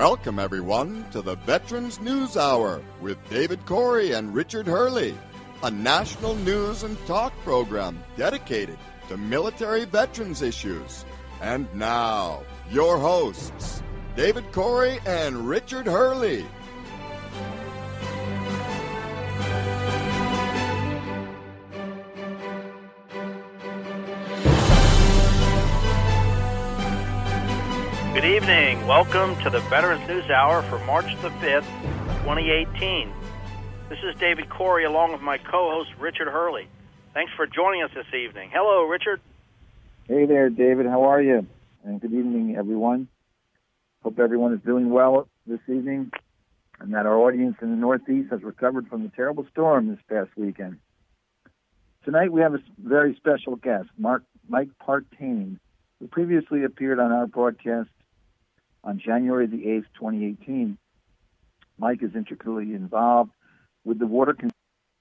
Welcome, everyone, to the Veterans News Hour with David Corey and Richard Hurley, a national news and talk program dedicated to military veterans issues. And now, your hosts, David Corey and Richard Hurley. Good evening. Welcome to the Veterans News Hour for March the 5th, 2018. This is David Corey along with my co-host Richard Hurley. Thanks for joining us this evening. Hello, Richard. Hey there, David. How are you? And good evening, everyone. Hope everyone is doing well this evening and that our audience in the Northeast has recovered from the terrible storm this past weekend. Tonight we have a very special guest, Mike Partain, who previously appeared on our broadcast on January the 8th, 2018. Mike is intricately involved with the water conservation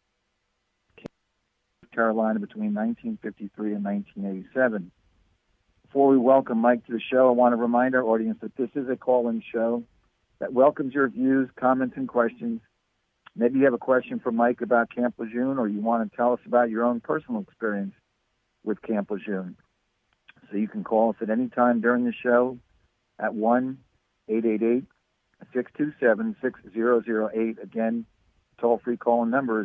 of Carolina between 1953 and 1987. Before we welcome Mike to the show, I want to remind our audience that this is a call-in show that welcomes your views, comments, and questions. Maybe you have a question for Mike about Camp Lejeune, or you want to tell us about your own personal experience with Camp Lejeune. So you can call us at any time during the show at 1-888-627-6008. Again, toll-free call-in number is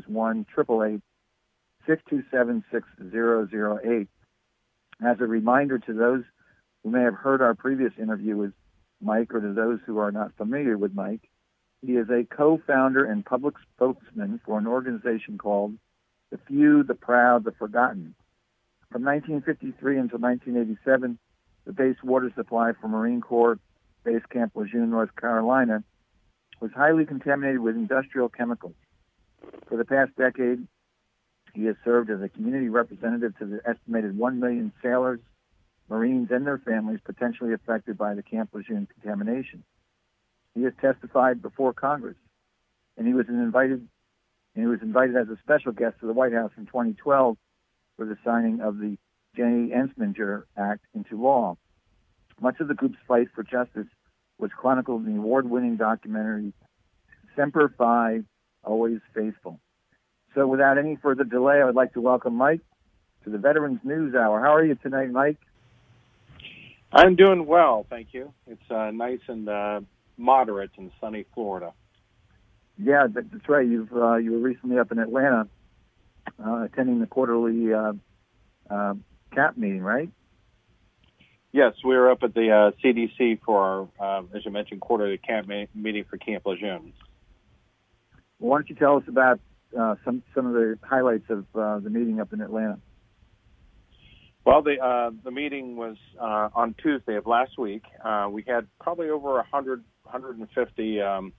1-888-627-6008. As a reminder to those who may have heard our previous interview with Mike, or to those who are not familiar with Mike, he is a co-founder and public spokesman for an organization called The Few, the Proud, the Forgotten. From 1953 until 1987, the base water supply for Marine Corps Base Camp Lejeune, North Carolina, was highly contaminated with industrial chemicals. For the past decade, he has served as a community representative to the estimated 1 million sailors, Marines, and their families potentially affected by the Camp Lejeune contamination. He has testified before Congress, and he was invited as a special guest to the White House in 2012 for the signing of the J. Ensminger Act into law. Much of the group's fight for justice was chronicled in the award-winning documentary Semper Fi, Always Faithful. So without any further delay, I would like to welcome Mike to the Veterans News Hour. How are you tonight, Mike? I'm doing well, thank you. It's nice and moderate in sunny Florida. Yeah, that's right. You were recently up in Atlanta attending the quarterly CAP meeting, right? Yes, we were up at the CDC for our, as you mentioned, quarterly CAP meeting for Camp Lejeune. Well, why don't you tell us about some of the highlights of the meeting up in Atlanta? Well, the meeting was on Tuesday of last week. We had probably over 150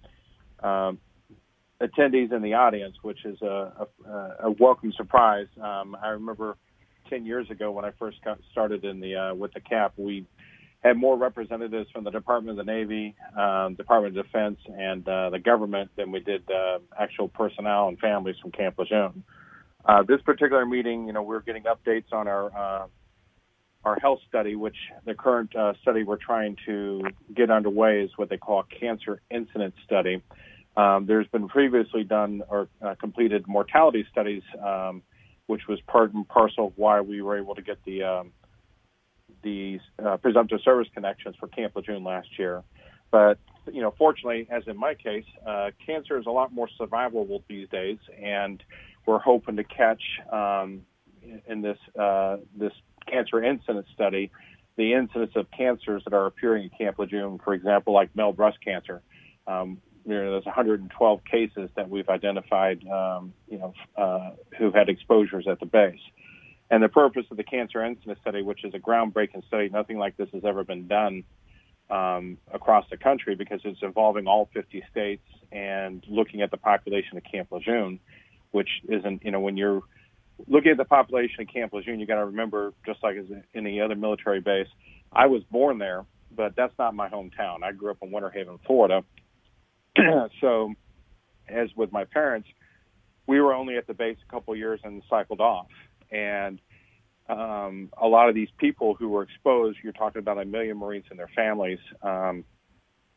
attendees in the audience, which is a welcome surprise. I remember 10 years ago when I first got started with the CAP, we had more representatives from the Department of the Navy, Department of Defense, and the government than we did actual personnel and families from Camp Lejeune. This particular meeting, we're getting updates on our health study, which the current study we're trying to get underway is what they call a cancer incidence study. There's been previously done or completed mortality studies, which was part and parcel of why we were able to get the presumptive service connections for Camp Lejeune last year. But, fortunately, as in my case, cancer is a lot more survivable these days, and we're hoping to catch in this cancer incidence study the incidence of cancers that are appearing in Camp Lejeune, for example, like male breast cancer. There's 112 cases that we've identified, who had exposures at the base. And the purpose of the cancer incidence study, which is a groundbreaking study, nothing like this has ever been done across the country, because it's involving all 50 states and looking at the population of Camp Lejeune, which isn't, when you're looking at the population of Camp Lejeune, you got to remember, just like as any other military base, I was born there, but that's not my hometown. I grew up in Winter Haven, Florida. So, as with my parents, we were only at the base a couple of years and cycled off. And a lot of these people who were exposed, you're talking about 1 million Marines and their families,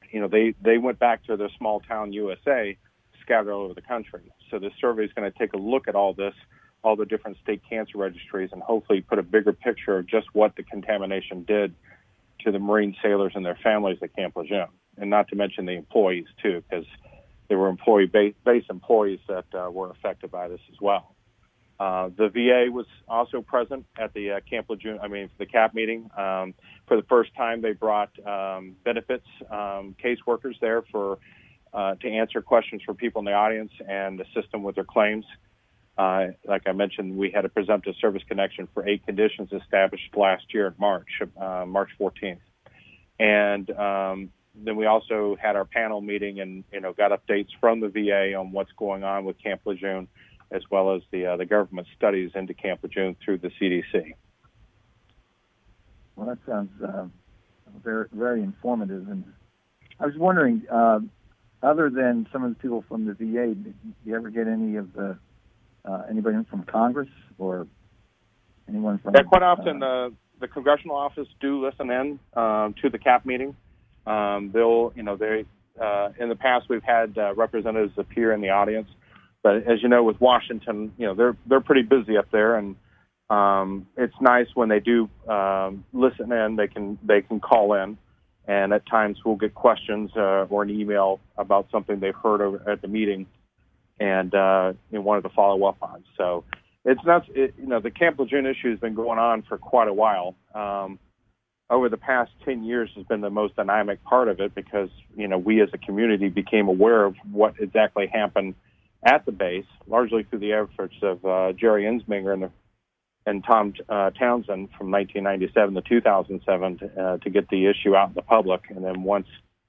they went back to their small town USA scattered all over the country. So this survey is going to take a look at all this, all the different state cancer registries, and hopefully put a bigger picture of just what the contamination did to the Marine sailors and their families at Camp Lejeune, and not to mention the employees too, because there were base employees that were affected by this as well. The VA was also present at the the CAP meeting. For the first time, they brought benefits caseworkers there to answer questions for people in the audience and assist them with their claims. Like I mentioned, we had a presumptive service connection for 8 conditions established last year in March 14th. And then we also had our panel meeting and, got updates from the VA on what's going on with Camp Lejeune, as well as the government studies into Camp Lejeune through the CDC. Well, that sounds very, very informative. And I was wondering, other than some of the people from the VA, did you ever get any of anybody from Congress or anyone from? Yeah, quite often the congressional office do listen in to the CAP meeting. They'll, in the past we've had representatives appear in the audience, but as you know, with Washington, they're pretty busy up there, and it's nice when they do listen in. They can call in, and at times we'll get questions or an email about something they've heard over at the meeting and wanted to follow up on. So it's not, the Camp Lejeune issue has been going on for quite a while. Over the past 10 years has been the most dynamic part of it because, we as a community became aware of what exactly happened at the base, largely through the efforts of Jerry Insminger and Tom Townsend from 1997 to 2007 to get the issue out in the public. And then once,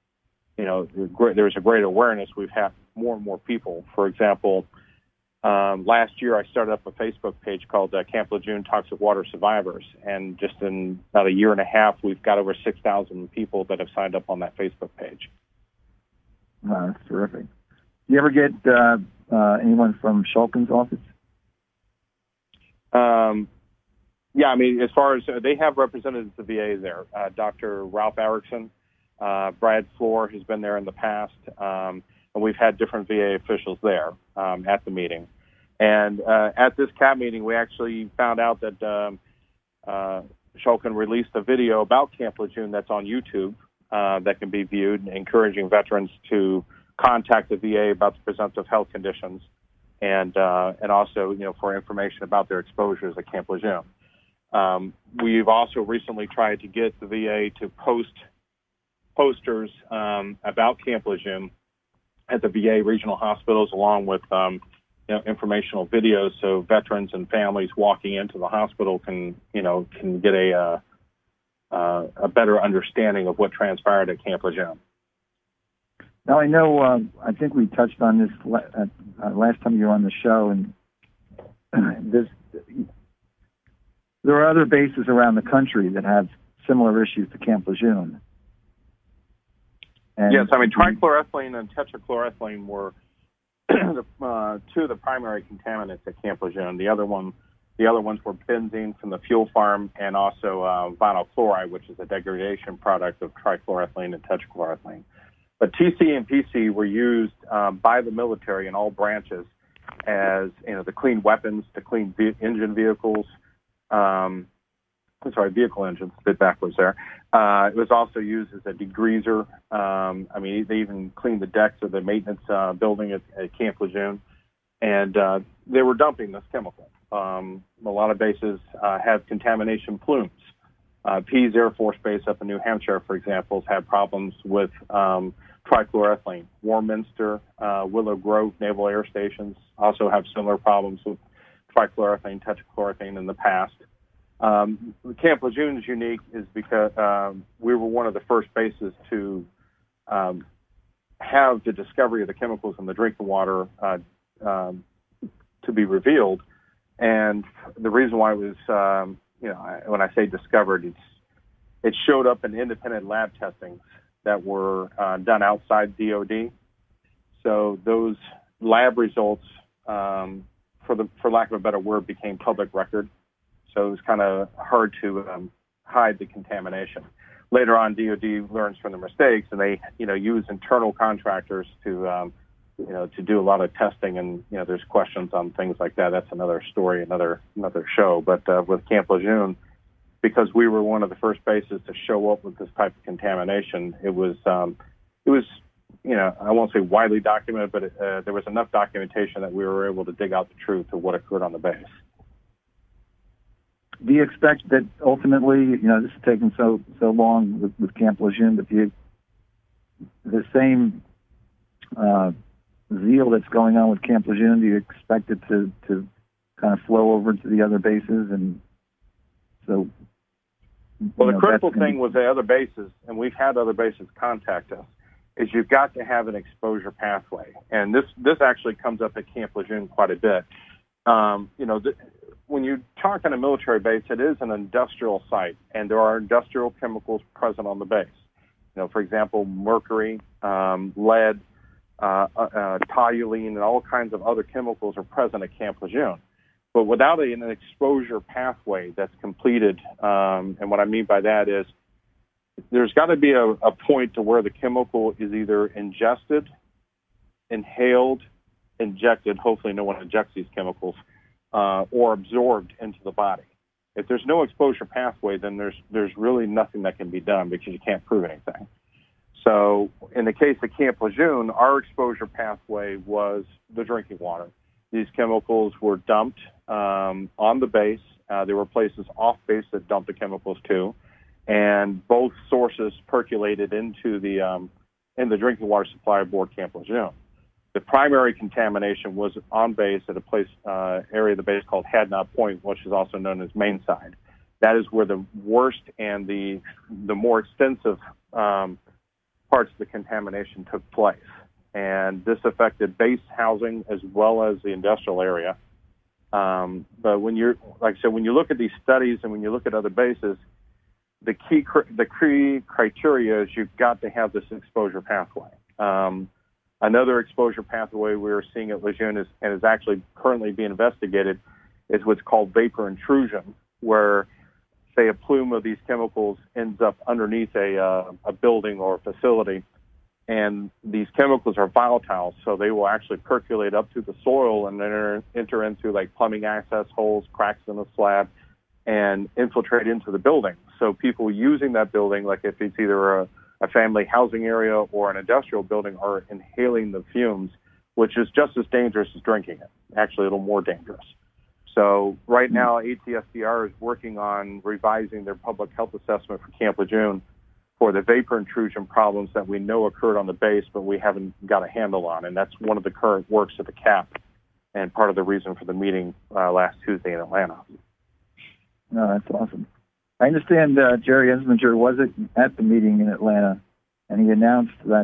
there's a great awareness, we've had more and more people. For example, last year I started up a Facebook page called Camp Lejeune Toxic Water Survivors, and just in about a year and a half, we've got over 6,000 people that have signed up on that Facebook page. Wow, that's terrific. Do you ever get anyone from Shulkin's office? Yeah, as far as they have representatives of the VA there, Dr. Ralph Erickson, Brad Floor has been there in the past, and we've had different VA officials there at the meeting. And at this CAP meeting, we actually found out that Shulkin released a video about Camp Lejeune that's on YouTube that can be viewed, encouraging veterans to contact the VA about the presumptive health conditions and also, for information about their exposures at Camp Lejeune. We've also recently tried to get the VA to post posters about Camp Lejeune at the VA regional hospitals, along with informational videos, so veterans and families walking into the hospital can get a better understanding of what transpired at Camp Lejeune. Now, I know, I think we touched on this last time you were on the show, and there are other bases around the country that have similar issues to Camp Lejeune. And yes, trichloroethylene and tetrachloroethylene were two of the primary contaminants at Camp Lejeune. The other ones were benzene from the fuel farm and also vinyl chloride, which is a degradation product of trichloroethylene and tetrachloroethylene. But TC and PC were used by the military in all branches as to clean weapons, to clean engine vehicles. Vehicle engines, a bit backwards there. It was also used as a degreaser. They even cleaned the decks of the maintenance building at Camp Lejeune. And they were dumping this chemical. A lot of bases have contamination plumes. Pease Air Force Base up in New Hampshire, for example, has had problems with trichloroethylene. Warminster, Willow Grove Naval Air Stations also have similar problems with trichloroethylene, tetrachloroethylene in the past. Camp Lejeune is unique is because we were one of the first bases to have the discovery of the chemicals in the drinking water to be revealed. And the reason why it was, when I say discovered, it showed up in independent lab testings that were done outside DOD. So those lab results, for lack of a better word, became public record. So it was kind of hard to hide the contamination. later on, DoD learns from their mistakes, and they, use internal contractors to do a lot of testing, and there's questions on things like that. That's another story, another show. But with Camp Lejeune, because we were one of the first bases to show up with this type of contamination, it was I won't say widely documented, but there was enough documentation that we were able to dig out the truth of what occurred on the base. Do you expect that ultimately, this is taking so long with Camp Lejeune, but the same zeal that's going on with Camp Lejeune, do you expect it to kind of flow over to the other bases? And so, well, the critical thing with the other bases, and we've had other bases contact us, is you've got to have an exposure pathway. And this actually comes up at Camp Lejeune quite a bit. When you talk on a military base, it is an industrial site, and there are industrial chemicals present on the base. For example, mercury, lead, toluene, and all kinds of other chemicals are present at Camp Lejeune. But without an exposure pathway that's completed, and what I mean by that is there's got to be a point to where the chemical is either ingested, inhaled, injected. Hopefully no one injects these chemicals. Or absorbed into the body. If there's no exposure pathway, then there's really nothing that can be done because you can't prove anything. So in the case of Camp Lejeune, our exposure pathway was the drinking water. These chemicals were dumped on the base. There were places off base that dumped the chemicals too, and both sources percolated into the drinking water supply aboard Camp Lejeune. The primary contamination was on base at a place area of the base called Hadnot Point, which is also known as Mainside. That is where the worst and the more extensive parts of the contamination took place. And this affected base housing as well as the industrial area. But when you look at these studies and when you look at other bases, the key criteria is you've got to have this exposure pathway. Another exposure pathway we are seeing at Lejeune is actually currently being investigated is what's called vapor intrusion, where, say, a plume of these chemicals ends up underneath a building or a facility, and these chemicals are volatile, so they will actually percolate up through the soil and then enter into like plumbing access holes, cracks in the slab, and infiltrate into the building. So people using that building, like if it's either a family housing area or an industrial building, are inhaling the fumes, which is just as dangerous as drinking it, actually a little more dangerous. So right now, ATSDR is working on revising their public health assessment for Camp Lejeune for the vapor intrusion problems that we know occurred on the base, but we haven't got a handle on. And that's one of the current works of the CAP and part of the reason for the meeting last Tuesday in Atlanta. No, that's awesome. I understand Jerry Ensminger was at the meeting in Atlanta, and he announced that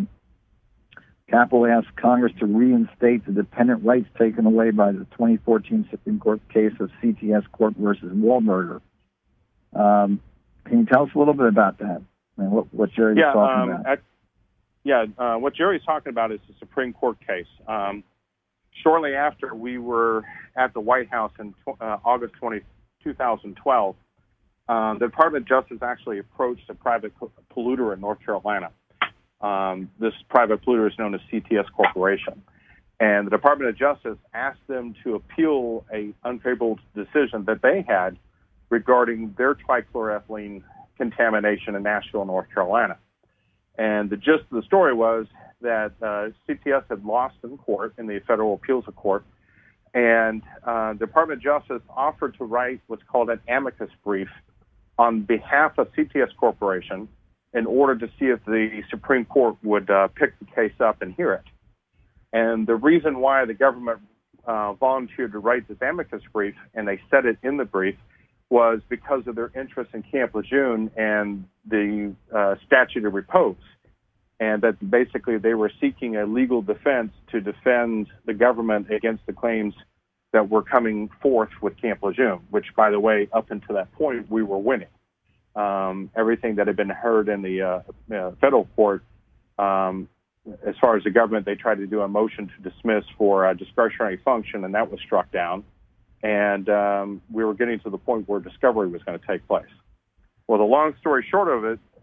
CAP will ask Congress to reinstate the dependent rights taken away by the 2014 Supreme Court case of CTS Corp versus Wallburger. Can you tell us a little bit about that and what Jerry was talking about? What Jerry's talking about is the Supreme Court case. Shortly after we were at the White House in August 2012, the Department of Justice actually approached a private polluter in North Carolina. This private polluter is known as CTS Corporation. And the Department of Justice asked them to appeal an unfavorable decision that they had regarding their trichloroethylene contamination in Nashville, North Carolina. And the gist of the story was that CTS had lost in court, in the Federal Appeals Court, and the Department of Justice offered to write what's called an amicus brief on behalf of CTS Corporation in order to see if the Supreme Court would pick the case up and hear it. And the reason why the government volunteered to write this amicus brief, and they said it in the brief, was because of their interest in Camp Lejeune and the statute of repose, and that basically they were seeking a legal defense to defend the government against the claims that were coming forth with Camp Lejeune, which, by the way, up until that point, we were winning. Everything that had been heard in the federal court, as far as the government, they tried to do a motion to dismiss for a discretionary function, and that was struck down. And we were getting to the point where discovery was going to take place. Well, the long story short of it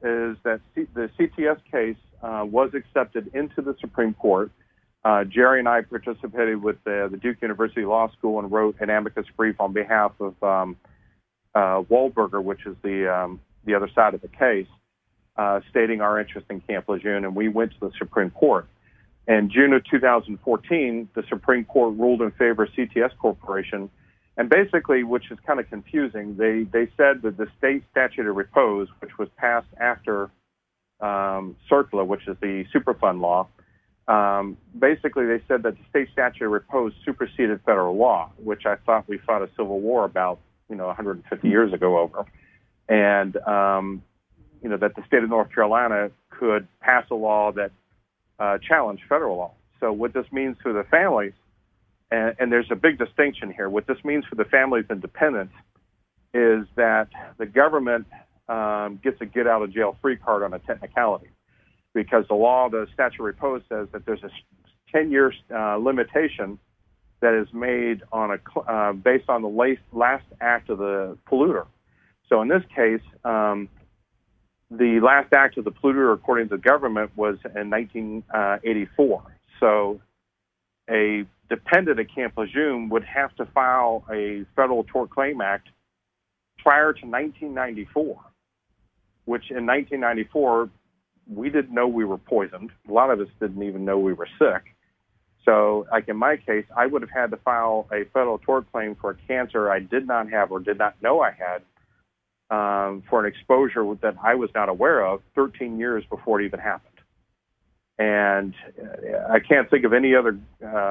is that the CTS case was accepted into the Supreme Court. Jerry and I participated with the Duke University Law School and wrote an amicus brief on behalf of Waldberger, which is the other side of the case, stating our interest in Camp Lejeune, and we went to the Supreme Court. In June of 2014, the Supreme Court ruled in favor of CTS Corporation, and basically, which is kind of confusing, they said that the state statute of repose, which was passed after CERCLA, which is the Superfund law, basically they said that the state statute of repose superseded federal law, which I thought we fought a civil war about, 150 years ago over, and that the state of North Carolina could pass a law that challenged federal law. So what this means for the families, and there's a big distinction here, what this means for the families and dependents is that the government gets a get-out-of-jail-free card on a technicality, because the law, the statute of repose, says that there's a 10-year limitation that is made on based on the last act of the polluter. So in this case, the last act of the polluter, according to the government, was in 1984. So a dependent at Camp Lejeune would have to file a Federal Tort Claim Act prior to 1994, which in 1994, we didn't know we were poisoned. A lot of us didn't even know we were sick. So, like in my case, I would have had to file a federal tort claim for a cancer I did not have or did not know I had for an exposure that I was not aware of 13 years before it even happened. And I can't think of any other,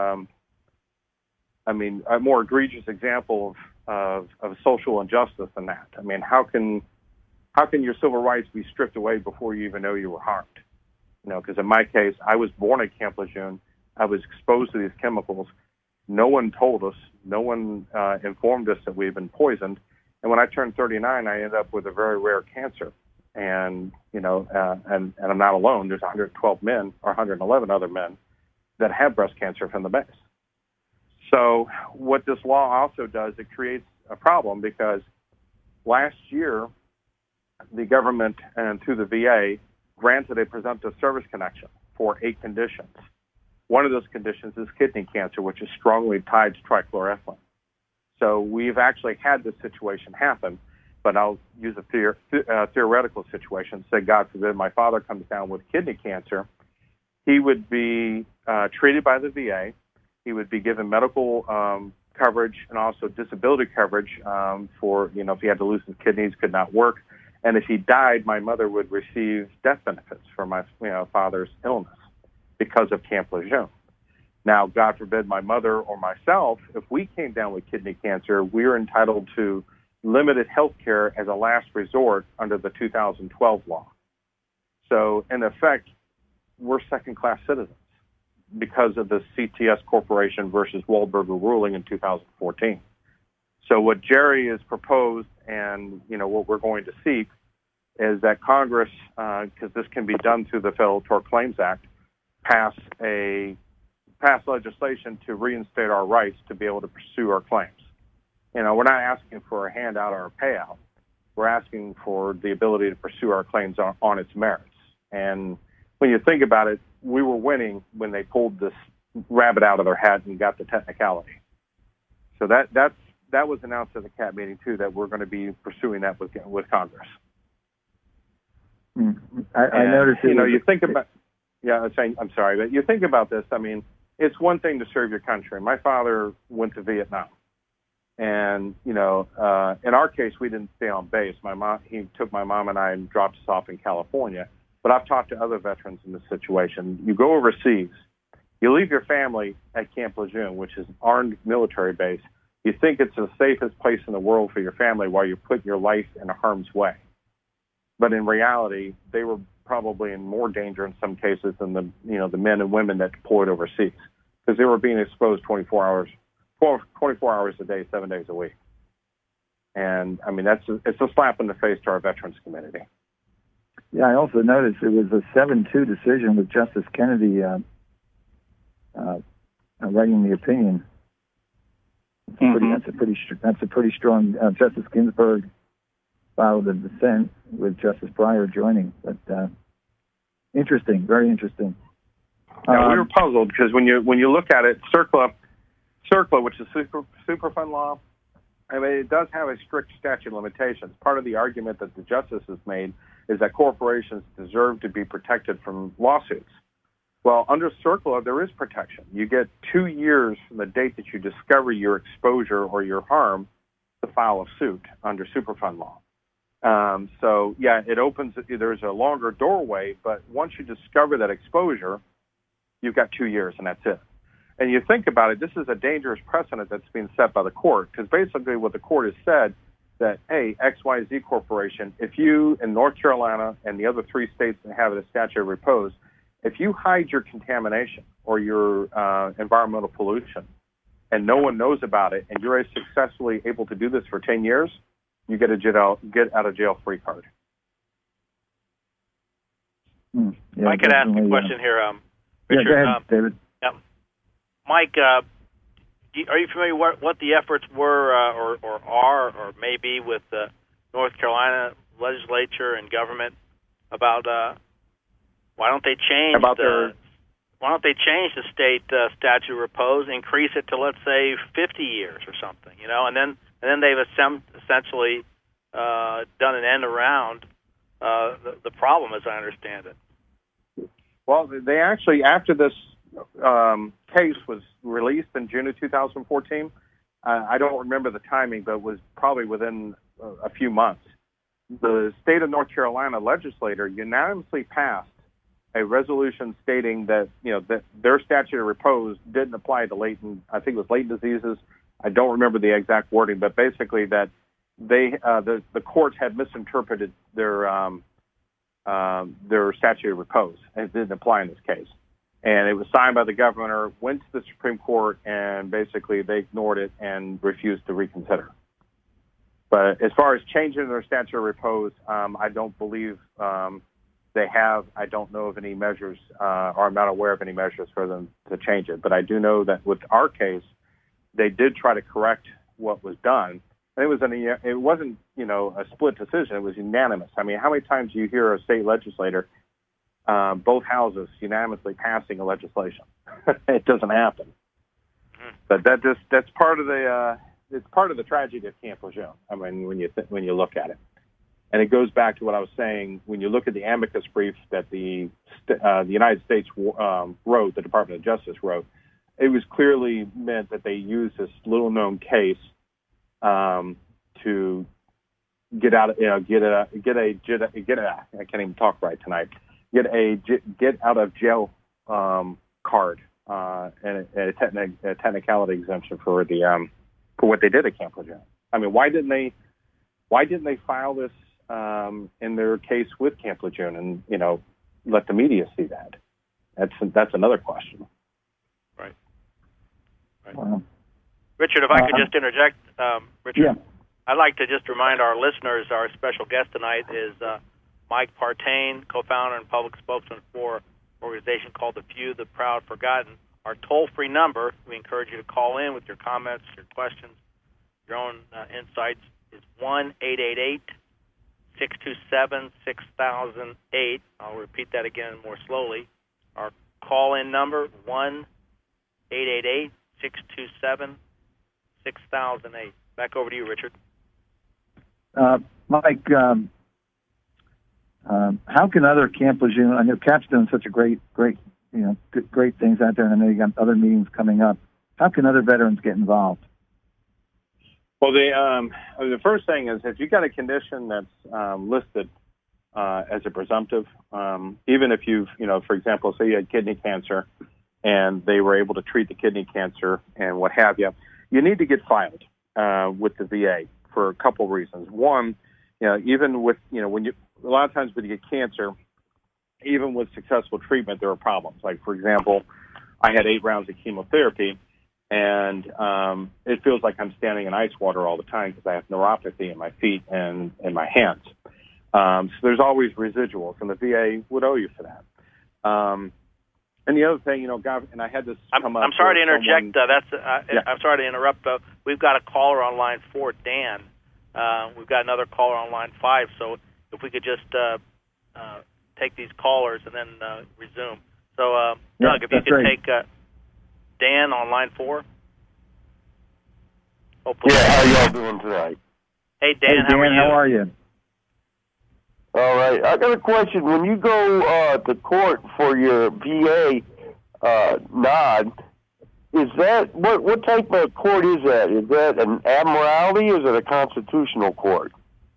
a more egregious example of social injustice than that. I mean, how can your civil rights be stripped away before you even know you were harmed? Because in my case, I was born at Camp Lejeune. I was exposed to these chemicals. No one told us. No one informed us that we had been poisoned. And when I turned 39, I ended up with a very rare cancer. And, and I'm not alone. There's 112 men or 111 other men that have breast cancer from the base. So what this law also does, it creates a problem, because last year, the government and through the VA granted a presumptive service connection for 8 conditions. One of those conditions is kidney cancer, which is strongly tied to trichloroethylene. So we've actually had this situation happen, but I'll use a theoretical situation. Say, God forbid, my father comes down with kidney cancer. He would be treated by the VA. He would be given medical coverage and also disability coverage for, if he had to lose his kidneys, could not work. And if he died, my mother would receive death benefits for my father's illness because of Camp Lejeune. Now, God forbid, my mother or myself, if we came down with kidney cancer, we are entitled to limited health care as a last resort under the 2012 law. So, in effect, we're second-class citizens because of the CTS Corporation versus Waldberger ruling in 2014. So what Jerry has proposed and, what we're going to seek is that Congress, because this can be done through the Federal Tort Claims Act, pass legislation to reinstate our rights to be able to pursue our claims. We're not asking for a handout or a payout. We're asking for the ability to pursue our claims on its merits. And when you think about it, we were winning when they pulled this rabbit out of their hat and got the technicality. So that was announced at the CAT meeting too, that we're going to be pursuing that with Congress. I noticed. You think about. Yeah, I'm sorry, but you think about this. I mean, it's one thing to serve your country. My father went to Vietnam, and in our case, we didn't stay on base. He took my mom and I and dropped us off in California. But I've talked to other veterans in this situation. You go overseas, you leave your family at Camp Lejeune, which is an armed military base. You think it's the safest place in the world for your family while you put your life in harm's way. But in reality, they were probably in more danger in some cases than the men and women that deployed overseas, because they were being exposed 24 hours a day, 7 days a week. And I mean, it's a slap in the face to our veterans community. Yeah, I also noticed it was a 7-2 decision with Justice Kennedy writing the opinion. That's a pretty strong. Justice Ginsburg filed a dissent with Justice Breyer joining. But interesting, very interesting. Yeah, we were puzzled because when you look at it, CERCLA, which is Superfund law, I mean, it does have a strict statute of limitations. Part of the argument that the justices made is that corporations deserve to be protected from lawsuits. Well, under CERCLA, there is protection. You get 2 years from the date that you discover your exposure or your harm to file a suit under Superfund law. So, yeah, it opens, there's a longer doorway, but once you discover that exposure, you've got 2 years, and that's it. And you think about it, this is a dangerous precedent that's being set by the court, because basically what the court has said that, hey, XYZ Corporation, if you, in North Carolina and the other 3 states that have a statute of repose, if you hide your contamination or your environmental pollution and no one knows about it and you're successfully able to do this for 10 years, you get a get out of jail free card. Yeah, I could ask a question here, Richard. Go ahead, David. Mike, are you familiar what the efforts were or are or may be with the North Carolina legislature and government about why don't they change the state statute of repose, increase it to, let's say, 50 years or something, and then they've essentially done an end around the problem, as I understand it. Well, they actually, after this case was released in June of 2014, I don't remember the timing, but it was probably within a few months. The state of North Carolina legislature unanimously passed a resolution stating that that their statute of repose didn't apply to latent diseases. I don't remember the exact wording, but basically that they the courts had misinterpreted their statute of repose and it didn't apply in this case. And it was signed by the governor, went to the Supreme Court, and basically they ignored it and refused to reconsider. But as far as changing their statute of repose, I don't believe they have. I don't know of any measures, or I'm not aware of any measures for them to change it. But I do know that with our case, they did try to correct what was done. And it wasn't a split decision. It was unanimous. I mean, how many times do you hear a state legislator, both houses unanimously passing a legislation? It doesn't happen. But that's part of it's part of the tragedy of Camp Lejeune. I mean, when you look at it, and it goes back to what I was saying. When you look at the amicus brief that the United States wrote, the Department of Justice wrote, it was clearly meant that they used this little-known case to get out. I can't even talk right tonight. Get out of jail card and a technicality exemption for what they did at Camp Lejeune. I mean, why didn't they file this in their case with Camp Lejeune and let the media see that? That's another question. Right. Wow. Richard, if I could just interject, Richard. Yeah. I'd like to just remind our listeners our special guest tonight is Mike Partain, co-founder and public spokesman for an organization called The Few, the Proud, Forgotten. Our toll-free number, we encourage you to call in with your comments, your questions, your own insights, is 1-888-627-6008. I'll repeat that again more slowly. Our call-in number, 1-888-627-6008. Back over to you, Richard. Mike, how can other Camp Lejeune? I know CAP's doing such a great things out there, and I know you got other meetings coming up. How can other veterans get involved? Well, the first thing is if you got a condition that's listed as a presumptive, even if you've, for example, say you had kidney cancer, and they were able to treat the kidney cancer and what have you, you need to get filed with the VA for a couple of reasons. One, even with, when you, a lot of times when you get cancer, even with successful treatment, there are problems. Like, for example, I had 8 rounds of chemotherapy, and it feels like I'm standing in ice water all the time because I have neuropathy in my feet and in my hands. So there's always residuals, and the VA would owe you for that. And the other thing, God, and I had this come up. I'm sorry to interject. I'm sorry to interrupt. We've got a caller on line 4, Dan. We've got another caller on line 5, so if we could just take these callers and then resume. So, Doug, if you could take Dan on line 4. Hopefully. Yeah, how y'all doing tonight? Hey, Dan, how are you? All right. I got a question. When you go to court for your VA nod, is that what type of court is that? Is that an admiralty or is it a constitutional court?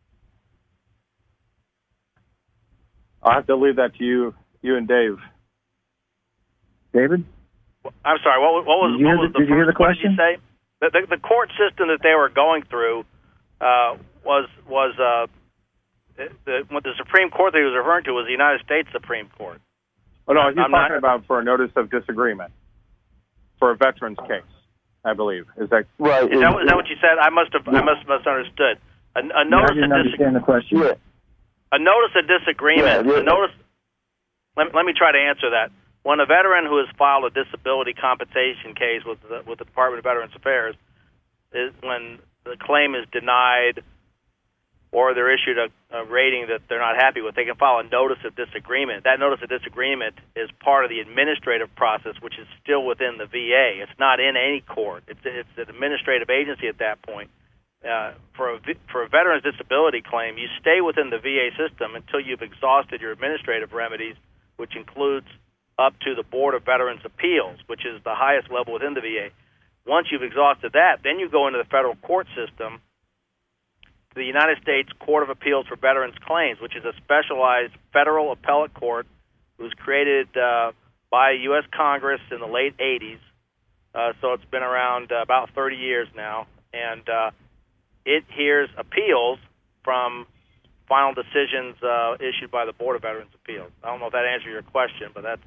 I'll have to leave that to you and Dave. David? I'm sorry, what was the first, did you hear the question? What did you say? The court system that they were going through was what the Supreme Court that he was referring to was the United States Supreme Court. Oh, no, he's talking about for a notice of disagreement for a veteran's case, I believe. Is that right? Is that what you said? I must have misunderstood. A notice I didn't understand the question. Yeah. A notice of disagreement. Yeah. A notice. Let me try to answer that. When a veteran who has filed a disability compensation case with the Department of Veterans Affairs, when the claim is denied or they're issued a rating that they're not happy with, they can file a notice of disagreement. That notice of disagreement is part of the administrative process, which is still within the VA. It's not in any court. It's an administrative agency at that point. For a veteran's disability claim, you stay within the VA system until you've exhausted your administrative remedies, which includes up to the Board of Veterans' Appeals, which is the highest level within the VA. Once you've exhausted that, then you go into the federal court system, the United States Court of Appeals for Veterans Claims, which is a specialized federal appellate court. It was created by U.S. Congress in the late 80s, so it's been around about 30 years now, and it hears appeals from final decisions issued by the Board of Veterans' Appeals. I don't know if that answers your question, but that's...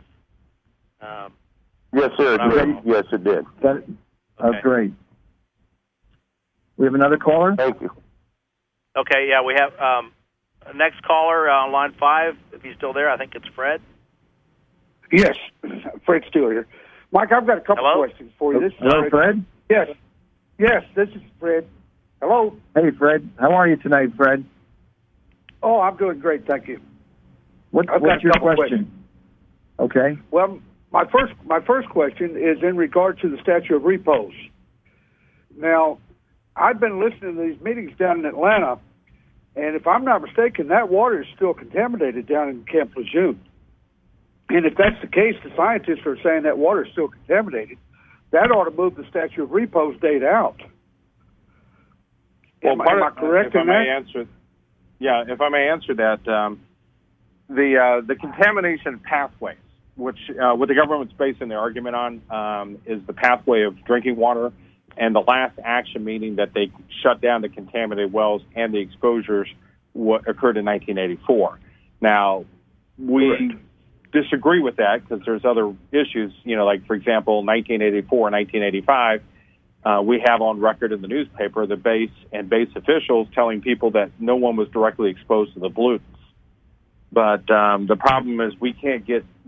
yes, sir. Yes, it did. That's great. We have another caller? Thank you. Okay, yeah, we have next caller on line 5. If he's still there, I think it's Fred. Yes, Fred Steele here. Mike, I've got a couple questions for you. This is Hello, Fred? Yes, this is Fred. Hello? Hey, Fred. How are you tonight, Fred? Oh, I'm doing great, thank you. What's your question? Okay. Well, my first question is in regard to the statute of repose. Now, I've been listening to these meetings down in Atlanta, and if I'm not mistaken, that water is still contaminated down in Camp Lejeune. And if that's the case, the scientists are saying that water is still contaminated. That ought to move the statute of repose date out. Well, am I correct in that? If I may answer that, the contamination pathways, which what the government's basing their argument on, is the pathway of drinking water, and the last action meeting that they shut down the contaminated wells and the exposures occurred in 1984. Now, we disagree with that because there's other issues, like, for example, 1984 and 1985, we have on record in the newspaper the base officials telling people that no one was directly exposed to the pollutants. But the problem is we can't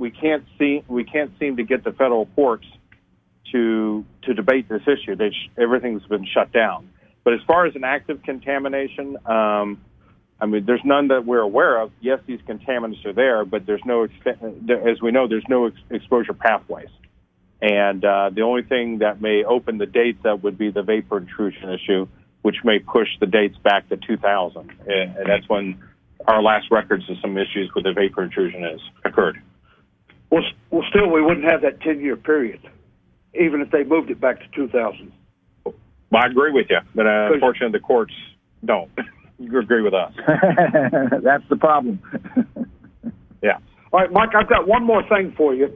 seem to get the federal courts to debate this issue. Everything's been shut down. But as far as an active contamination, there's none that we're aware of. Yes, these contaminants are there, but there's no, as we know, there's no exposure pathways. And the only thing that may open the dates up would be the vapor intrusion issue, which may push the dates back to 2000. And that's when our last records of some issues with the vapor intrusion has occurred. Well, still, we wouldn't have that 10-year period, even if they moved it back to 2000. Well, I agree with you, but unfortunately the courts don't. You agree with us. That's the problem. Yeah. All right, Mike, I've got one more thing for you.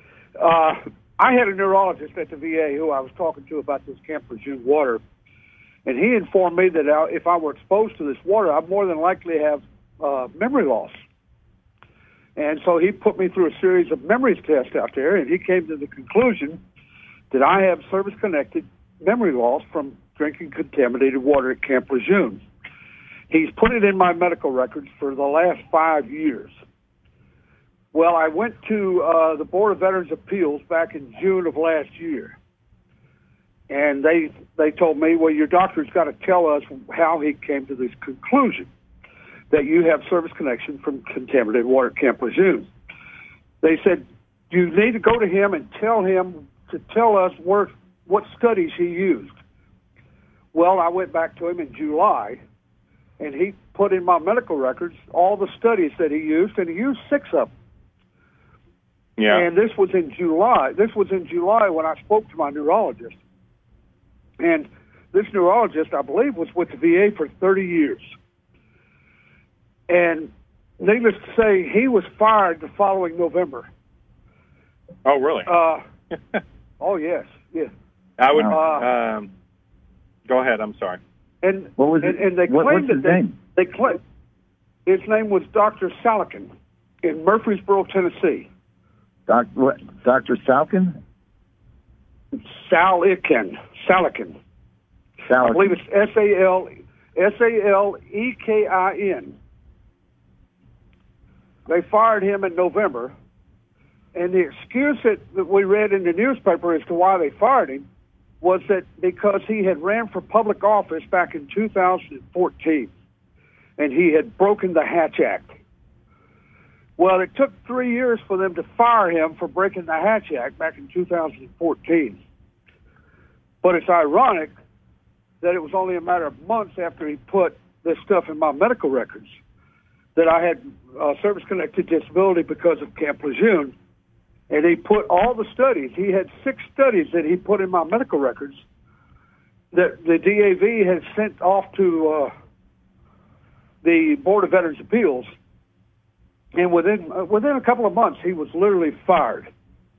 I had a neurologist at the VA who I was talking to about this Camp Lejeune water, and he informed me that if I were exposed to this water, I'd more than likely have memory loss. And so he put me through a series of memories tests out there, and he came to the conclusion that I have service-connected memory loss from drinking contaminated water at Camp Lejeune. He's put it in my medical records for the last 5 years. Well, I went to the Board of Veterans' Appeals back in June of last year. And they told me, well, your doctor's got to tell us how he came to this conclusion that you have service connection from contaminated water at Camp Lejeune. They said, you need to go to him and tell him to tell us what studies he used. Well, I went back to him in July, and he put in my medical records all the studies that he used, and he used 6 of them. Yeah. And this was in July. This was in July when I spoke to my neurologist. And this neurologist, I believe, was with the VA for 30 years. And needless to say, he was fired the following November. Oh, really? Oh, yes. Yeah. I would... go ahead. I'm sorry. And what was it? And they what's claimed his name? They claimed his name was Dr. Salikin in Murfreesboro, Tennessee. Dr. Salkin? Salikin. I believe it's Salekin. They fired him in November, and the excuse that we read in the newspaper as to why they fired him was that because he had ran for public office back in 2014, and he had broken the Hatch Act. Well, it took 3 years for them to fire him for breaking the Hatch Act back in 2014. But it's ironic that it was only a matter of months after he put this stuff in my medical records that I had service-connected disability because of Camp Lejeune. And he put all the studies. He had 6 studies that he put in my medical records that the DAV had sent off to the Board of Veterans Appeals. And within a couple of months, he was literally fired.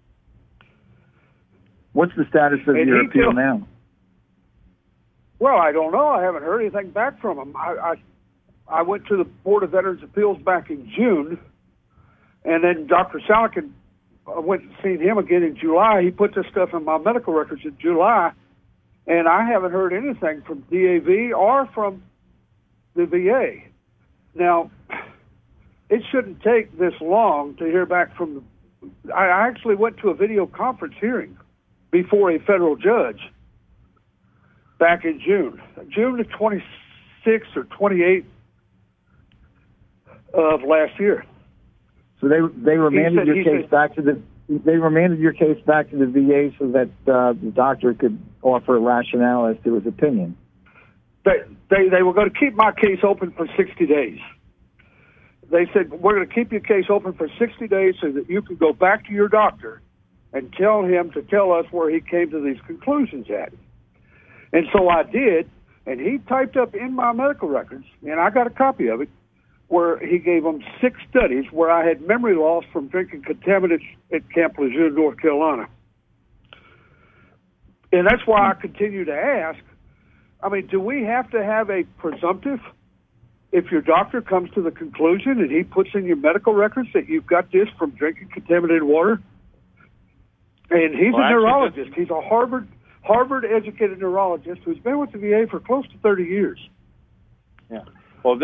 What's the status of your appeal now? Well, I don't know. I haven't heard anything back from him. I went to the Board of Veterans Appeals back in June, and then Dr. Salikin, I went and seen him again in July. He put this stuff in my medical records in July, and I haven't heard anything from DAV or from the VA. Now, it shouldn't take this long to hear back from I actually went to a video conference hearing before a federal judge back in June the 26th or 28th of last year. So they remanded your case back to the VA so that the doctor could offer a rationale as to his opinion. They were going to keep my case open for 60 days. They said, we're going to keep your case open for 60 days so that you can go back to your doctor and tell him to tell us where he came to these conclusions at. And so I did, and he typed up in my medical records, and I got a copy of it, where he gave them 6 studies where I had memory loss from drinking contaminants at Camp Lejeune, North Carolina. And that's why I continue to ask, I mean, do we have to have a presumptive? If your doctor comes to the conclusion and he puts in your medical records that you've got this from drinking contaminated water, and he's a neurologist. He's a Harvard-educated neurologist who's been with the VA for close to 30 years. Yeah. Well,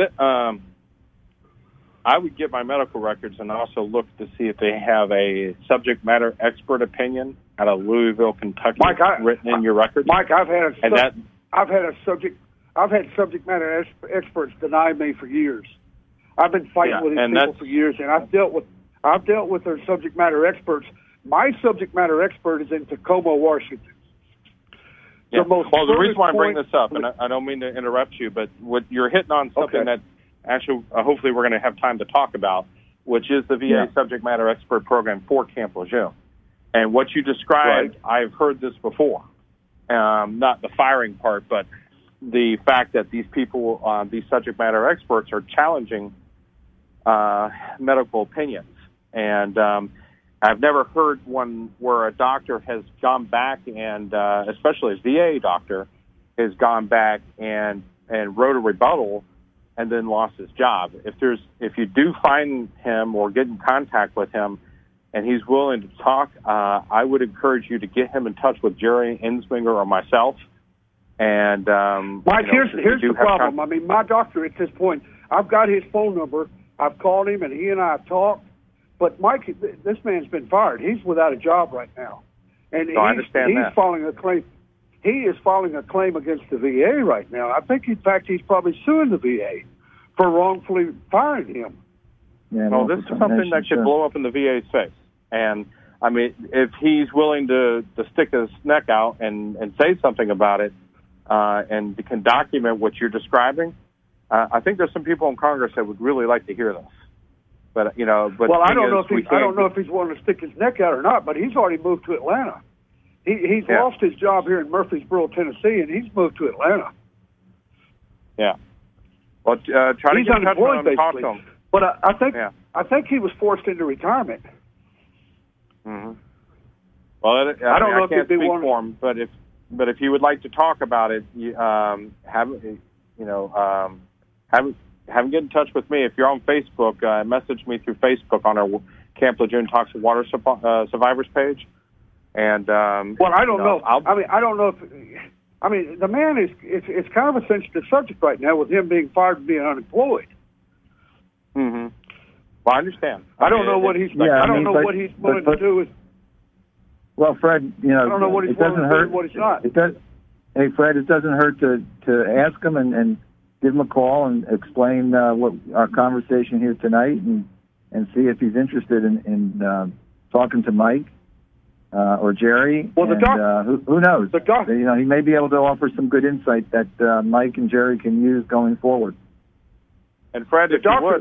I would get my medical records and also look to see if they have a subject matter expert opinion out of Louisville, Kentucky, Mike, written in your records. Mike, I've had subject matter experts deny me for years. I've been fighting with these people for years, and I've dealt with their subject matter experts. My subject matter expert is in Tacoma, Washington. Yeah. Well, the reason why I bring this up, and I don't mean to interrupt you, but what you're hitting on something that actually, hopefully, we're going to have time to talk about, which is the VA subject matter expert program for Camp Lejeune. And what you described, I've heard this before. Not the firing part, but the fact that these people, these subject matter experts, are challenging medical opinions. And I've never heard one where a doctor has gone back and, especially a VA doctor, has gone back and wrote a rebuttal and then lost his job. If you do find him or get in contact with him and he's willing to talk, I would encourage you to get him in touch with Jerry Insminger or myself. And Mike, here's the problem. I mean, my doctor at this point, I've got his phone number. I've called him, and he and I have talked. But Mike, this man's been fired. He's without a job right now, and he's filing a claim he is filing a claim against the VA right now. I think, in fact, he's probably suing the VA for wrongfully firing him. Yeah, well, this is something that could blow up in the VA's face. And, I mean, if he's willing to stick his neck out and say something about it and can document what you're describing, I think there's some people in Congress that would really like to hear this. But, you know, but well, I don't know if he's willing to stick his neck out or not, but he's already moved to Atlanta. He's lost his job here in Murfreesboro, Tennessee, and he's moved to Atlanta. Yeah. Well, try to get in touch with him and talk to him. But I think he was forced into retirement. Mm-hmm. Well, I can't speak for him, but if you would like to talk about it, have him get in touch with me. If you're on Facebook, message me through Facebook on our Camp Lejeune Talks of Water Survivors page. And well, I don't know. I don't know if. I mean, the man is. It's kind of a sensitive subject right now with him being fired and being unemployed. Mm-hmm. Well, I understand. I don't know what he's. I don't know what he's willing to do. Well, Fred, I don't know what he's willing to do and what he's not. Hey, Fred, it doesn't hurt to ask him and give him a call and explain what our conversation here tonight and see if he's interested in talking to Mike or Jerry. Well, who knows? He may be able to offer some good insight that Mike and Jerry can use going forward. And Fred, the doctor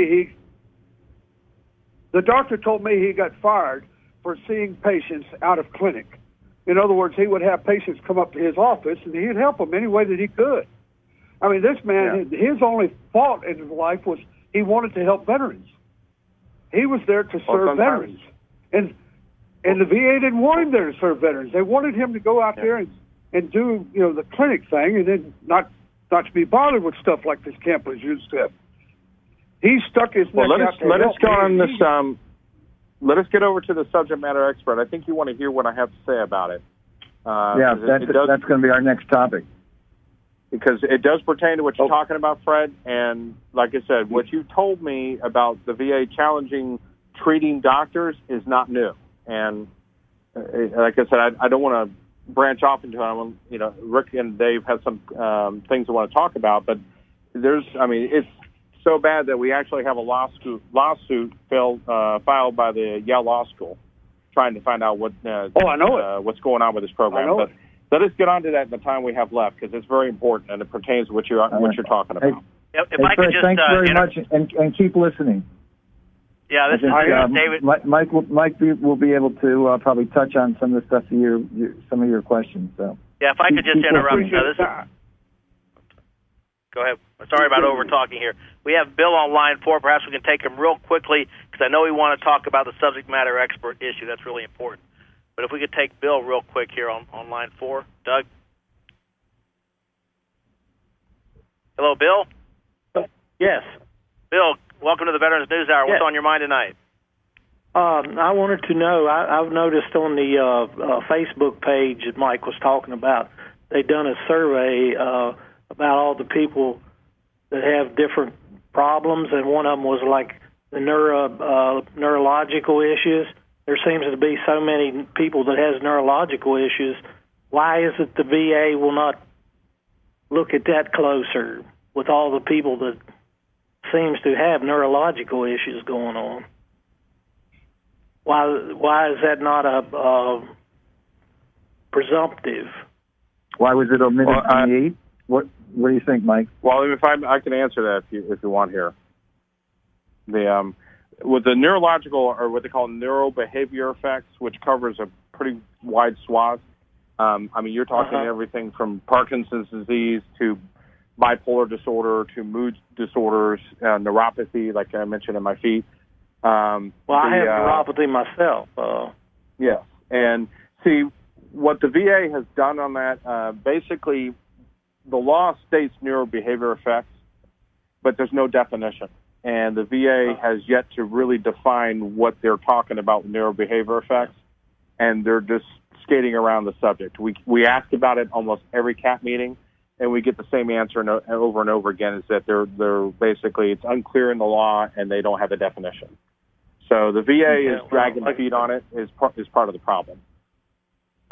told me he got fired for seeing patients out of clinic. In other words, he would have patients come up to his office and he'd help them any way that he could. I mean, this man, his only fault in his life was he wanted to help veterans. He was there to serve veterans. And the VA didn't want him there to serve veterans. They wanted him to go out there and do, the clinic thing and then not to be bothered with stuff like this Camp Lejeune stuff. He stuck his neck out there. Let us go on this. Let us get over to the subject matter expert. I think you want to hear what I have to say about it. That's going to be our next topic. Because it does pertain to what you're talking about, Fred. And like I said, what you told me about the VA challenging treating doctors is not new. And like I said, I don't want to branch off into it. Rick and Dave have some things they want to talk about, but it's so bad that we actually have a lawsuit filed by the Yale Law School trying to find out what's going on with this program. But let us get on to that in the time we have left because it's very important and it pertains to what you're talking about. Fred, thanks very much, and keep listening. Yeah, this is David. Mike will be able to probably touch on some of the stuff some of your questions. So yeah, if I could just interrupt. Go ahead. Sorry about over-talking here. We have Bill on line 4. Perhaps we can take him real quickly because I know we want to talk about the subject matter expert issue. That's really important. But if we could take Bill real quick here on line 4. Doug? Hello, Bill? Yes. Bill, welcome to the Veterans News Hour. What's on your mind tonight? I wanted to know, I've noticed on the Facebook page that Mike was talking about, they've done a survey about all the people that have different problems, and one of them was like the neurological issues. There seems to be so many people that has neurological issues. Why is it the VA will not look at that closer with all the people that seems to have neurological issues going on? Why is that not a presumptive? Why was it omitted from the 8? What do you think, Mike? Well, if I can answer that if you want here. With the neurological or what they call neurobehavior effects, which covers a pretty wide swath. You're talking everything from Parkinson's disease to bipolar disorder to mood disorders, neuropathy, like I mentioned in my feet. I have neuropathy myself. Yes, and see what the VA has done on that. Basically, the law states neurobehavior effects, but there's no definition. And the VA has yet to really define what they're talking about with neurobehavior effects, and they're just skating around the subject. We ask about it almost every CAP meeting, and we get the same answer over and over again, is that they're basically, it's unclear in the law, and they don't have a definition. So the VA is dragging their feet on it is part of the problem.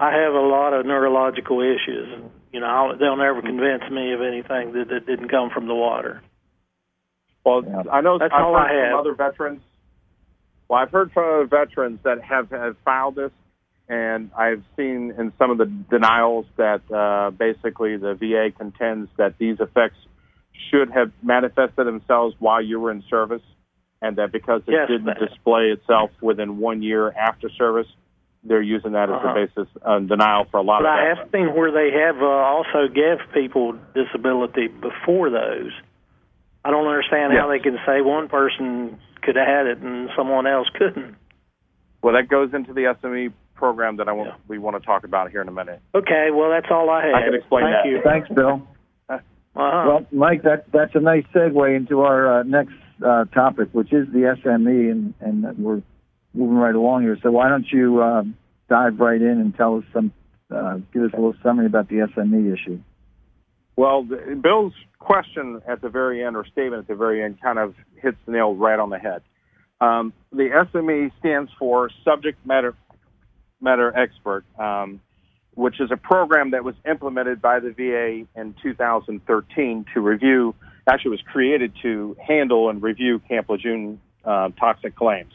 I have a lot of neurological issues, and they'll never convince me of anything that didn't come from the water. Well, I know that's I've all heard I have. from other veterans. Well, I've heard from other veterans that have filed this, and I've seen in some of the denials that basically the VA contends that these effects should have manifested themselves while you were in service, and that because it didn't display itself within 1 year after service, they're using that as the basis of denial for a lot of I veterans. have seen where they have also gave people disability before those. I don't understand how they can say one person could have had it and someone else couldn't. Well, that goes into the SME program that we want to talk about here in a minute. Okay, well, that's all I had. I can explain that. Thank you. Thanks, Bill. Well, Mike, that's a nice segue into our next topic, which is the SME, and we're moving right along here. So why don't you dive right in and tell us give us a little summary about the SME issue. Well, Bill's question at the very end, or statement at the very end, kind of hits the nail right on the head. The SME stands for Subject Matter Expert, which is a program that was implemented by the VA in 2013 to review, actually was created to handle and review Camp Lejeune toxic claims.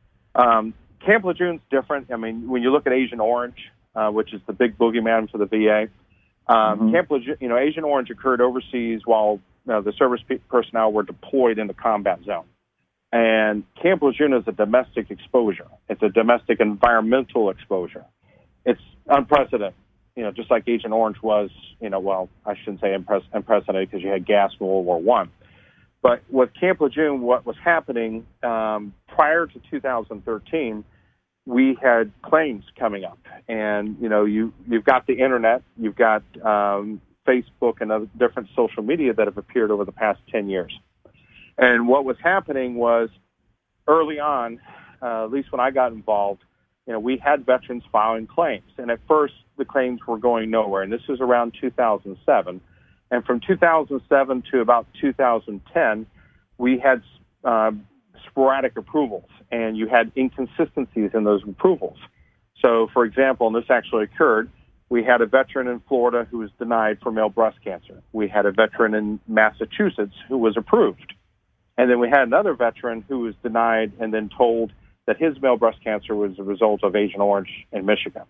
Camp Lejeune's different. I mean, when you look at Agent Orange, which is the big boogeyman for the VA, Camp Lejeune, Agent Orange occurred overseas while the service personnel were deployed in the combat zone. And Camp Lejeune is a domestic exposure. It's a domestic environmental exposure. It's unprecedented, just like Agent Orange was, well, I shouldn't say unprecedented because you had gas in World War I. But with Camp Lejeune, what was happening prior to 2013, we had claims coming up. And, you've got the Internet, you've got Facebook and other different social media that have appeared over the past 10 years. And what was happening was early on, at least when I got involved, we had veterans filing claims. And at first, the claims were going nowhere. And this was around 2007. And from 2007 to about 2010, we had sporadic approvals, and you had inconsistencies in those approvals. So, for example, and this actually occurred, we had a veteran in Florida who was denied for male breast cancer. We had a veteran in Massachusetts who was approved. And then we had another veteran who was denied and then told that his male breast cancer was a result of Agent Orange in Michigan.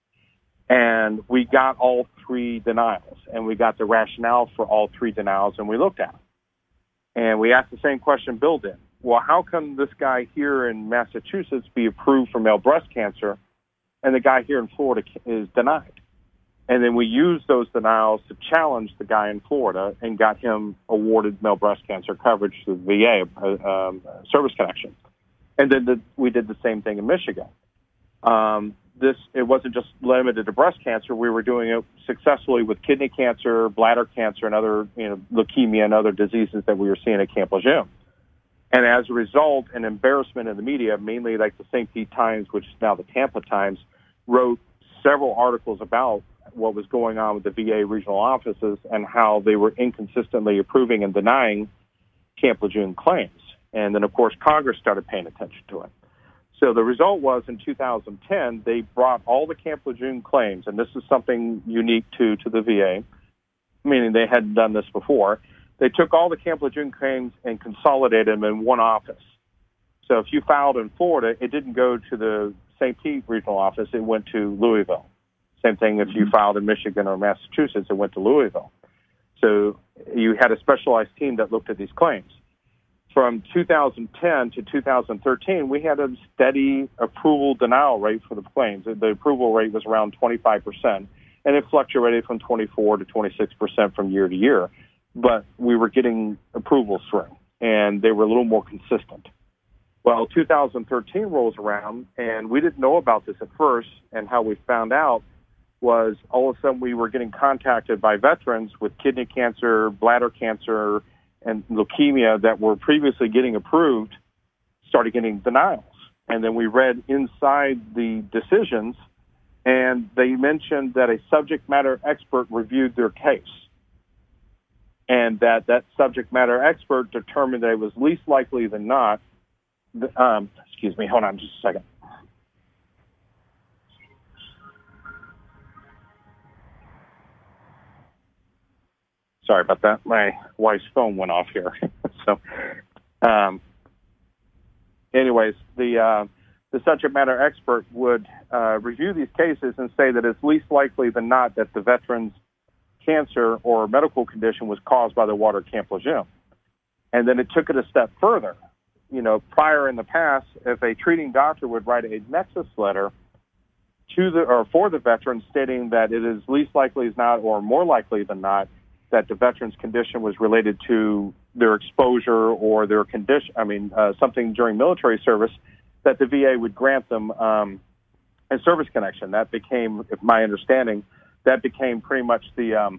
And we got all three denials, and we got the rationale for all three denials, and we looked at them. And we asked the same question Bill did. Well, how come this guy here in Massachusetts be approved for male breast cancer, and the guy here in Florida is denied? And then we used those denials to challenge the guy in Florida and got him awarded male breast cancer coverage through the VA, service connection. And then we did the same thing in Michigan. It wasn't just limited to breast cancer. We were doing it successfully with kidney cancer, bladder cancer, and other, leukemia and other diseases that we were seeing at Camp Lejeune. And as a result, an embarrassment in the media, mainly like the St. Pete Times, which is now the Tampa Times, wrote several articles about what was going on with the VA regional offices and how they were inconsistently approving and denying Camp Lejeune claims. And then, of course, Congress started paying attention to it. So the result was in 2010, they brought all the Camp Lejeune claims, and this is something unique to the VA, meaning they hadn't done this before. They took all the Camp Lejeune claims and consolidated them in one office. So if you filed in Florida, it didn't go to the St. Pete regional office, it went to Louisville. Same thing if you filed in Michigan or Massachusetts, it went to Louisville. So you had a specialized team that looked at these claims. From 2010 to 2013, we had a steady approval denial rate for the claims. The approval rate was around 25%, and it fluctuated from 24 to 26% from year to year. But we were getting approvals through, and they were a little more consistent. Well, 2013 rolls around, and we didn't know about this at first, and how we found out was all of a sudden we were getting contacted by veterans with kidney cancer, bladder cancer, and leukemia that were previously getting approved, started getting denials. And then we read inside the decisions, and they mentioned that a subject matter expert reviewed their case, and that subject matter expert determined that it was least likely than not, excuse me, hold on just a second. Sorry about that. My wife's phone went off here. So, anyways, the subject matter expert would review these cases and say that it's least likely than not that the veteran's cancer or medical condition was caused by the water at Camp Lejeune. And then it took it a step further. Prior in the past, if a treating doctor would write a nexus letter for the veteran stating that it is least likely as not or more likely than not that the veteran's condition was related to their exposure or their condition, something during military service, that the VA would grant them a service connection. That became, if my understanding, pretty much the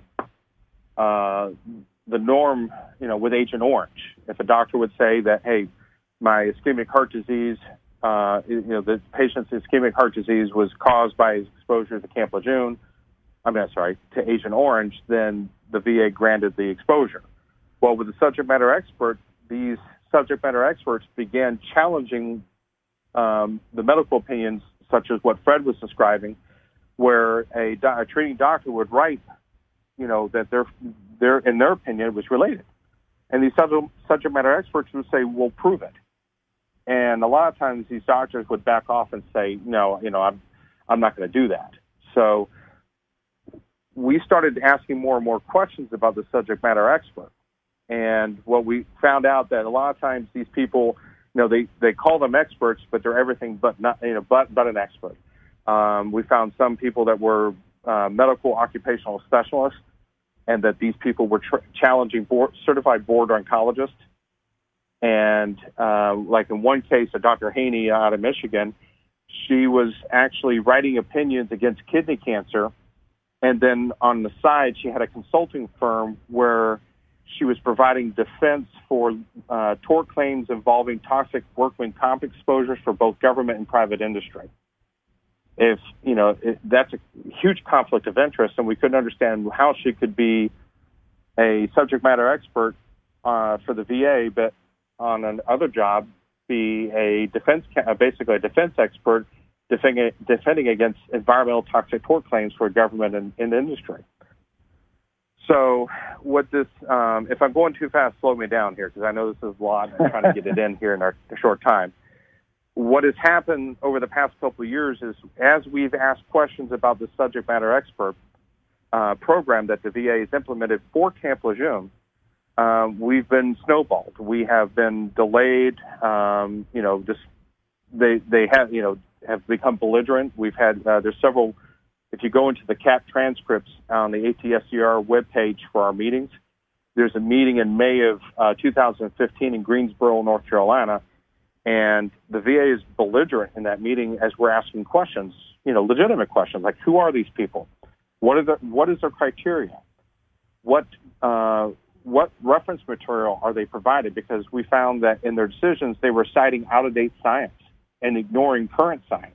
norm, with Agent Orange. If a doctor would say that, hey, my ischemic heart disease, the patient's ischemic heart disease was caused by his exposure to Camp Lejeune, to Agent Orange, then the VA granted the exposure. Well, with the subject matter expert, these subject matter experts began challenging the medical opinions, such as what Fred was describing, where a treating doctor would write, that in their opinion, it was related. And these subject matter experts would say, well, prove it. And a lot of times these doctors would back off and say, no, I'm not going to do that. So we started asking more and more questions about the subject matter expert. And what we found out that a lot of times these people, they call them experts, but they're everything but not, but an expert. We found some people that were medical occupational specialists, and that these people were challenging certified board oncologists. And like in one case, a Dr. Haney out of Michigan, she was actually writing opinions against kidney cancer. And then on the side, she had a consulting firm where she was providing defense for tort claims involving toxic workman comp exposures for both government and private industry. That's a huge conflict of interest, and we couldn't understand how she could be a subject matter expert for the VA, but on another job be basically a defense expert defending against environmental toxic tort claims for government and industry. So what this, if I'm going too fast, slow me down here, because I know this is a lot. I'm trying to get it in here in our short time. What has happened over the past couple of years is, as we've asked questions about the subject matter expert program that the VA has implemented for Camp Lejeune, we've been snowballed. We have been delayed. They have become belligerent. We've had there's several. If you go into the CAP transcripts on the ATSCR webpage for our meetings, there's a meeting in May of 2015 in Greensboro, North Carolina. And the VA is belligerent in that meeting as we're asking questions, legitimate questions like, who are these people? What is their criteria? What reference material are they provided? Because we found that in their decisions, they were citing out-of-date science and ignoring current science.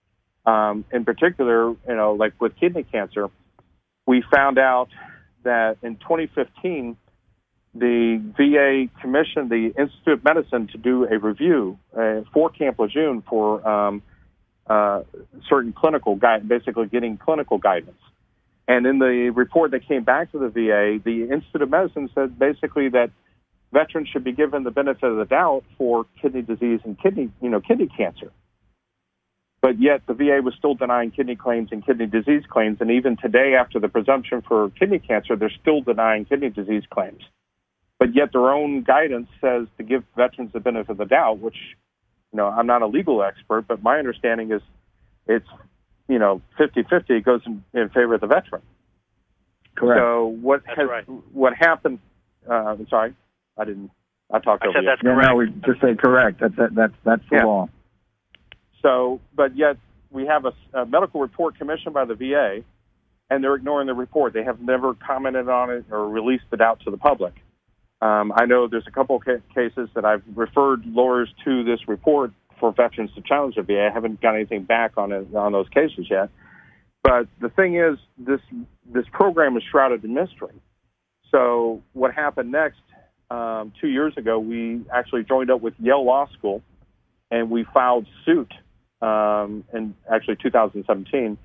In particular, like with kidney cancer, we found out that in 2015, the VA commissioned the Institute of Medicine to do a review for Camp Lejeune for certain clinical basically getting clinical guidance. And in the report that came back to the VA, the Institute of Medicine said basically that veterans should be given the benefit of the doubt for kidney disease and kidney cancer. But yet the VA was still denying kidney claims and kidney disease claims. And even today, after the presumption for kidney cancer, they're still denying kidney disease claims. But yet their own guidance says to give veterans the benefit of the doubt, which, I'm not a legal expert, but my understanding is it's, 50-50, it goes in favor of the veteran. Correct. So what happened, I'm sorry, I talked over you. That's correct. No, we just say correct. That's the law. So, but yet we have a medical report commissioned by the VA, and they're ignoring the report. They have never commented on it or released it out to the public. I know there's a couple of cases that I've referred lawyers to this report for veterans to challenge the VA. I haven't got anything back on those cases yet. But the thing is, this program is shrouded in mystery. So what happened next, 2 years ago, we actually joined up with Yale Law School, and we filed suit in actually 2017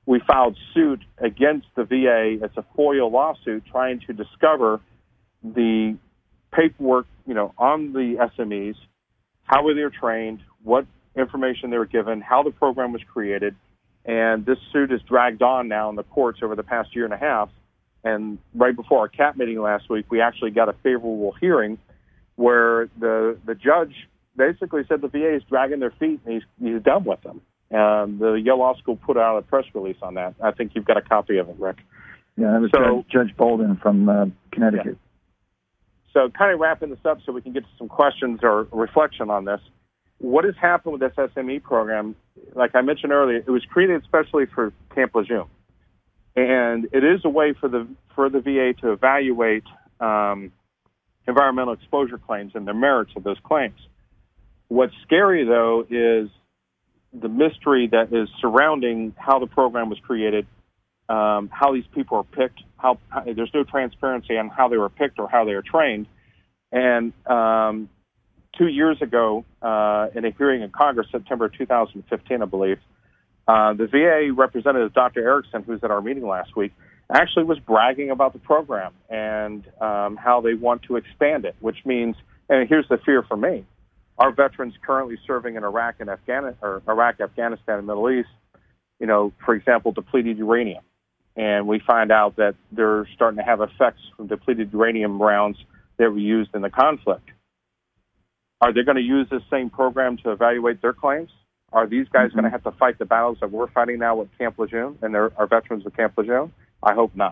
we filed suit against the VA. It's a FOIA lawsuit trying to discover the paperwork, on the SMEs, how were they trained, what information they were given, how the program was created. And this suit is dragged on now in the courts over the past year and a half. And right before our CAP meeting last week, we actually got a favorable hearing where the judge basically said the VA is dragging their feet and he's done with them. The Yale Law School put out a press release on that. I think you've got a copy of it, Rick. Yeah, that was Judge Bolden from Connecticut. Yeah. So kind of wrapping this up so we can get to some questions or reflection on this. What has happened with this SME program? Like I mentioned earlier, it was created especially for Camp Lejeune. And it is a way for the VA to evaluate environmental exposure claims and the merits of those claims. What's scary, though, is the mystery that is surrounding how the program was created, how these people are picked, how there's no transparency on how they were picked or how they were trained. And 2 years ago, in a hearing in Congress, September 2015, I believe, the VA representative, Dr. Erickson, who's at our meeting last week, actually was bragging about the program and how they want to expand it, which means, and here's the fear for me, our veterans currently serving in Iraq, Afghanistan, and Middle East, for example, depleted uranium. And we find out that they're starting to have effects from depleted uranium rounds that were used in the conflict. Are they going to use this same program to evaluate their claims? Are these guys going to have to fight the battles that we're fighting now with Camp Lejeune and our veterans with Camp Lejeune? I hope not.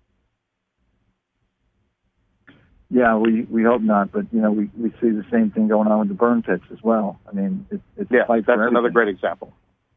Yeah, we hope not, but we see the same thing going on with the burn pits as well. I mean, it's a fight for everything. That's another great example.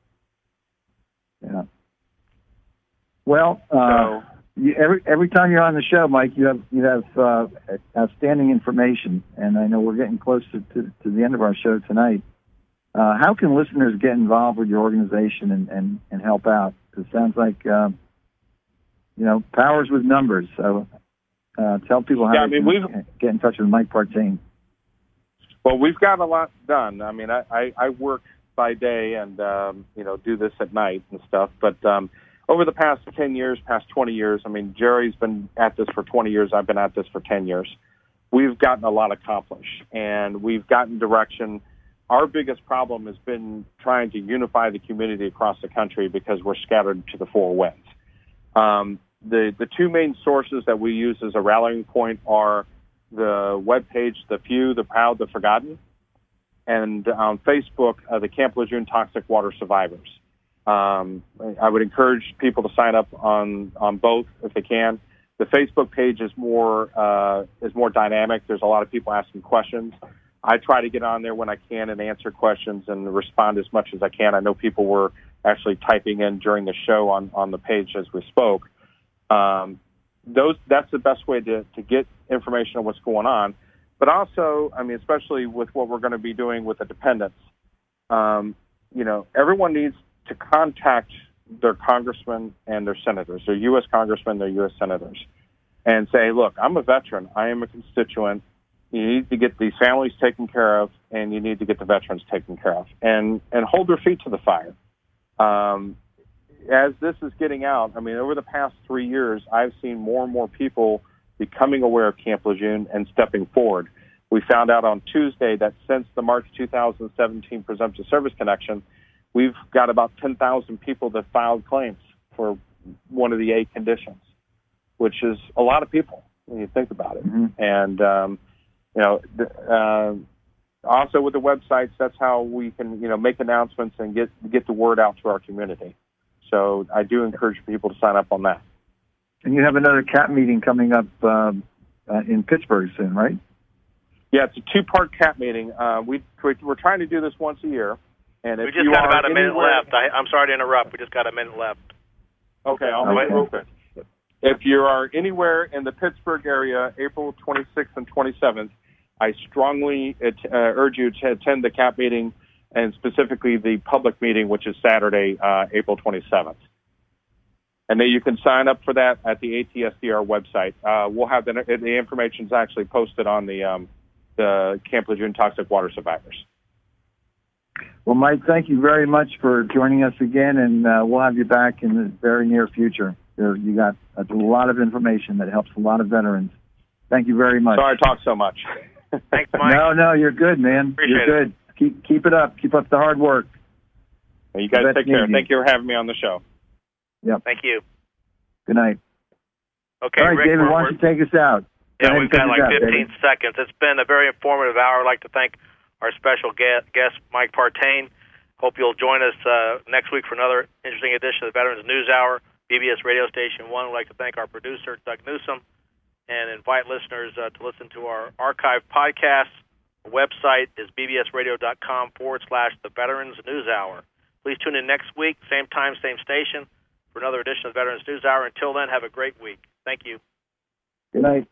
Yeah. Well, every time you're on the show, Mike, you have outstanding information, and I know we're getting close to the end of our show tonight. How can listeners get involved with your organization and help out? It sounds like power's with numbers. So tell people how they can get in touch with Mike Partain. Well, we've got a lot done. I mean, I work by day and do this at night and stuff, but over the past 10 years, past 20 years, I mean, Jerry's been at this for 20 years. I've been at this for 10 years. We've gotten a lot accomplished, and we've gotten direction. Our biggest problem has been trying to unify the community across the country because we're scattered to the four winds. The two main sources that we use as a rallying point are the webpage, The Few, the Proud, the Forgotten, and on Facebook, the Camp Lejeune Toxic Water Survivors. I would encourage people to sign up on both if they can. The Facebook page is more dynamic. There's a lot of people asking questions. I try to get on there when I can and answer questions and respond as much as I can. I know people were actually typing in during the show on the page as we spoke. That's the best way to get information on what's going on. But also, I mean, especially with what we're going to be doing with the dependents, everyone needs to contact their congressmen and their senators, their U.S. congressmen, their U.S. senators, and say, look, I'm a veteran. I am a constituent. You need to get these families taken care of, and you need to get the veterans taken care of, and hold their feet to the fire. As this is getting out, I mean, over the past 3 years, I've seen more and more people becoming aware of Camp Lejeune and stepping forward. We found out on Tuesday that since the March 2017 Presumptive Service Connection, we've got about 10,000 people that filed claims for one of the 8 conditions, which is a lot of people when you think about it. Mm-hmm. And, also with the websites, that's how we can, make announcements and get the word out to our community. So I do encourage people to sign up on that. And you have another CAP meeting coming up in Pittsburgh soon, right? Yeah, it's a 2-part CAP meeting. We're trying to do this once a year. And if we just got about a minute left. I'm sorry to interrupt. We just got a minute left. Okay, I'll wait real quick. If you are anywhere in the Pittsburgh area, April 26th and 27th, I strongly urge you to attend the CAP meeting, and specifically the public meeting, which is Saturday, April 27th. And then you can sign up for that at the ATSDR website. We'll have the information is actually posted on the Camp Lejeune Toxic Water Survivors. Well, Mike, thank you very much for joining us again, and we'll have you back in the very near future. You got a lot of information that helps a lot of veterans. Thank you very much. Sorry I talked so much. Thanks, Mike. No, you're good, man. Appreciate you're good. Keep it up. Keep up the hard work. You guys take care. Thank you for having me on the show. Yep. Thank you. Good night. Okay, all right, Rick, David, why don't you take us out? Yeah, we've got like 15 seconds. It's been a very informative hour. I'd like to thank our special guest, Mike Partain. Hope you'll join us next week for another interesting edition of the Veterans News Hour, BBS Radio Station 1. We'd like to thank our producer, Doug Newsom, and invite listeners to listen to our archived podcasts. The website is bbsradio.com/The Veterans News Hour. Please tune in next week, same time, same station, for another edition of the Veterans News Hour. Until then, have a great week. Thank you. Good night.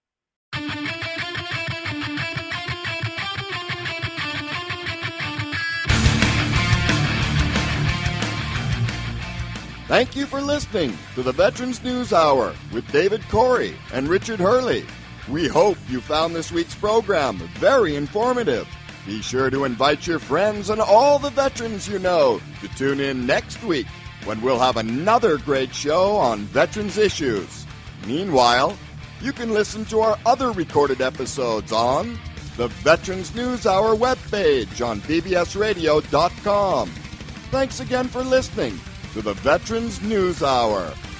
Thank you for listening to the Veterans News Hour with David Corey and Richard Hurley. We hope you found this week's program very informative. Be sure to invite your friends and all the veterans you know to tune in next week when we'll have another great show on veterans issues. Meanwhile, you can listen to our other recorded episodes on the Veterans News Hour webpage on bbsradio.com. Thanks again for listening to the Veterans News Hour.